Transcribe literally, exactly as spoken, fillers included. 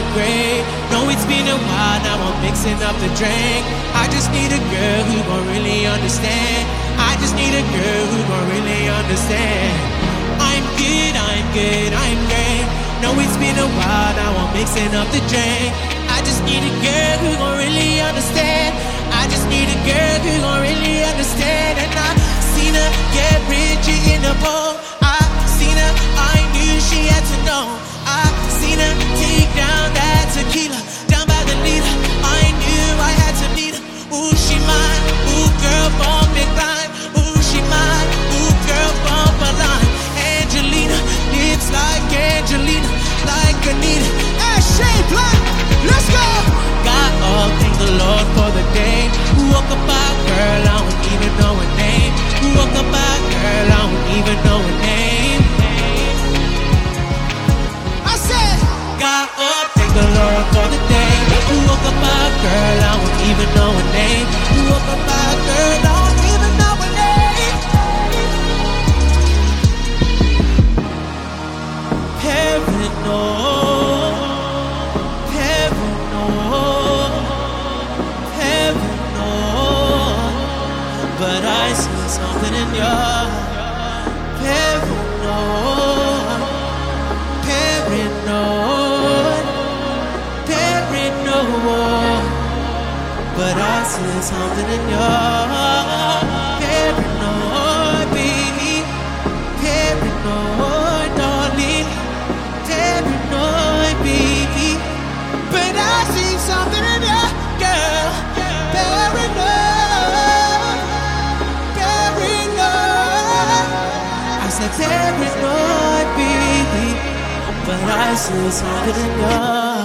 great. Know it's been a while, now I'm mixing up the drink. I just need a girl who gon' really understand. I just need a girl who gon' really understand. I'm good, I'm good, I'm great. Know it's been a while, now I'm mixing up the drink. I just need a girl who gon' really understand. I just need a girl who gon' really understand. And I seen her get rich in the bowl. I seen her, I knew she had to know. I seen her take down that tequila, down by the leader. I knew I had to meet her. Ooh, she mine. Ooh, girl, bump it line. Ooh, she mine. Ooh, girl, bump a line. Angelina, lips like Angelina, like Anita. Ashay Black, let's go. God, oh, thank the Lord for the day. Who woke up our girl, I don't even know her name. Who woke up our girl, I don't even know her name. I said, God, oh, thank the Lord for the day. Who woke up our girl, I don't even know her name. Who woke up our girl, I don't even know her name. Heaven knows, heaven knows, heaven knows. But I see something in your heaven knows, paranoid, paranoid. But I see something in your paranoid, baby, paranoid, darling, paranoid, baby. But I see something in your girl, paranoid, paranoid. I said paranoid, baby. But I see something in your